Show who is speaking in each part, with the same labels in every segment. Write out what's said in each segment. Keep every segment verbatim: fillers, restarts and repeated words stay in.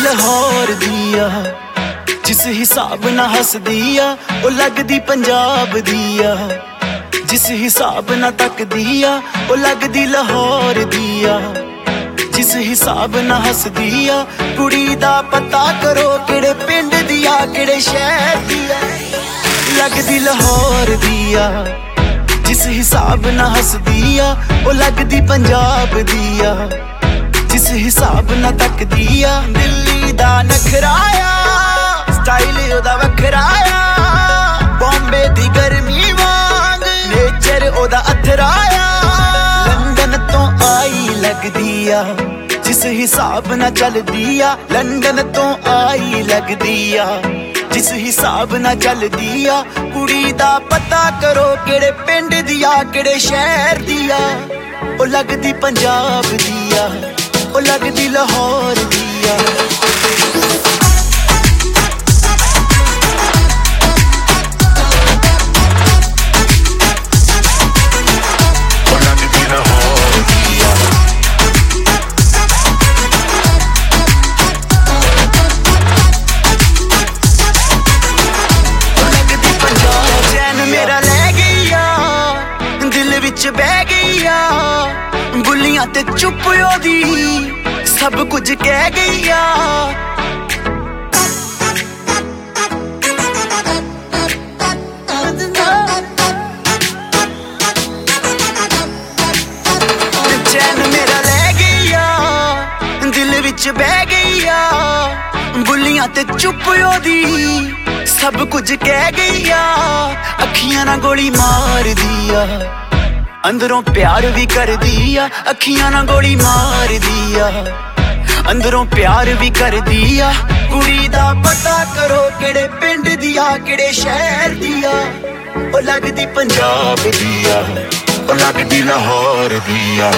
Speaker 1: लाहौर दिया, जिस हिसाब ना हसदिया ओ लगदी पंजाब दिया, जिस हिसाब ना तकदिया ओ लगदी लाहौर दिया, जिस हिसाब ना हसदिया कुड़ी दा पता करो केड़े पिंड दिया केड़े शहर दिया, लगदी लाहौर दिया, जिस हिसाब ना हसदिया ओ लगदी पंजाब दिया, जिस हिसाब ना तकदिया दिल्ली दा नखराया स्टाइल ओदा वखराया, बॉम्बे दी गर्मी वांग नेचर ओदा अथराया, लंदन तो आई लगदिया जिस हिसाब ना चलदिया, लंदन तो आई लगदिया जिस हिसाब ना चलदिया, कुड़ी दा पता करो केड़े पिंड दिया केड़े शहर दिया, ओ लगदी पंजाब दिया ओ लगदी लाहौर दिया। बह गईया बुलियां ते चुप ओदी सब कुछ कह गईया, चैन मेरा ले गईया दिल विच बह गईया, बुलियां ते चुप ओदी सब कुछ कह गईया, अखियां ना गोली मार दिया अंदरों प्यार भी कर दिया, अखियां ना गोली मार दिया अंदरों प्यार भी कर दिया, कुड़ी दा पता करो केड़े पिंड दिया केड़े शहर दिया, ओ लगदी पंजाब दिया ओ लगदी लाहौर दिया।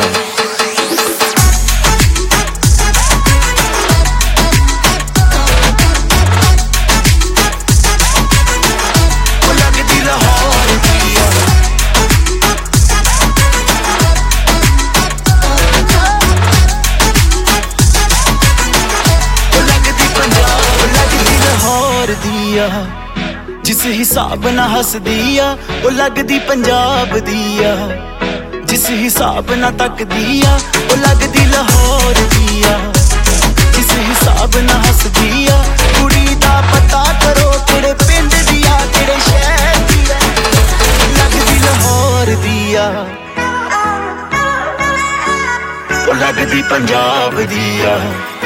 Speaker 1: दिया जिस हिसाब ना हसदिया ओ लगदी पंजाब दिया, जिस हिसाब ना तकदिया ओ लगदी लाहौर दिया, जिस हिसाब ना हसदिया कुड़ी दा पता करो केड़े पिंड दिया केड़े शहर दिया, लगदी लाहौर दिया ओ लगदी पंजाब दिया।